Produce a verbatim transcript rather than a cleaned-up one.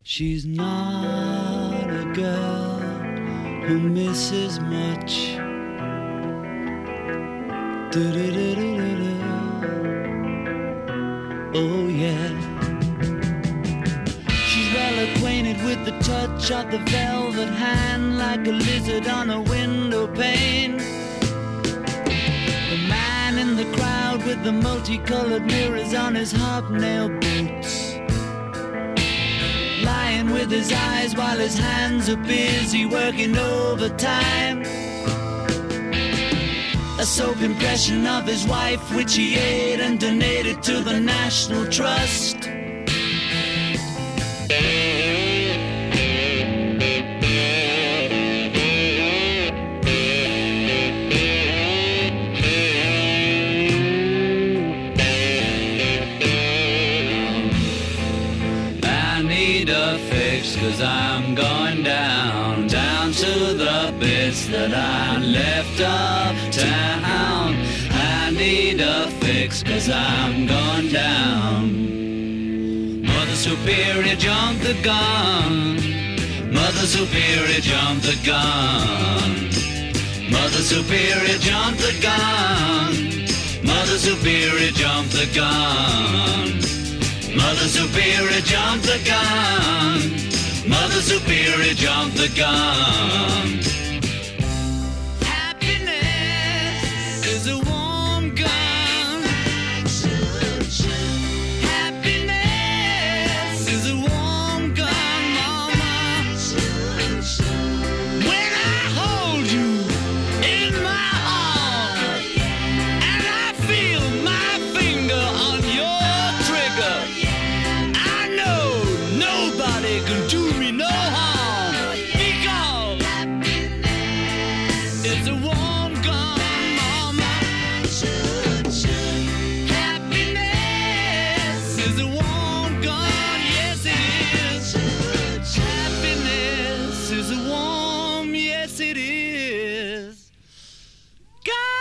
She's not a girl who misses much. Do-do-do-do-do-do. Oh yeah. She's well acquainted with the touch of the velvet hand, like a lizard on a window pane. The man in the crowd with the multicolored mirrors on his hobnail boots, lying with his eyes while his hands are busy working overtime. A soap impression of his wife, which he ate and donated to the National Trust. I need a fix, 'cause I'm going down, down to the bits that I left uptown. I need a fix, 'cause I'm going down. Mother Superior, jump the gun. Mother Superior, jump the gun. Mother Superior, jump the gun. Mother Superior, jump the gun. Mother Superior, jump the gun. Mother Superior, jump the gun. Happiness is a warm gun. Happiness is a warm gun, mama. When I hold you in my arms and I feel my finger on your trigger, I know nobody can do me no harm, because it's a warm gun, mama. Happiness is a warm gun, yes it is. Happiness is a warm, yes it is. God.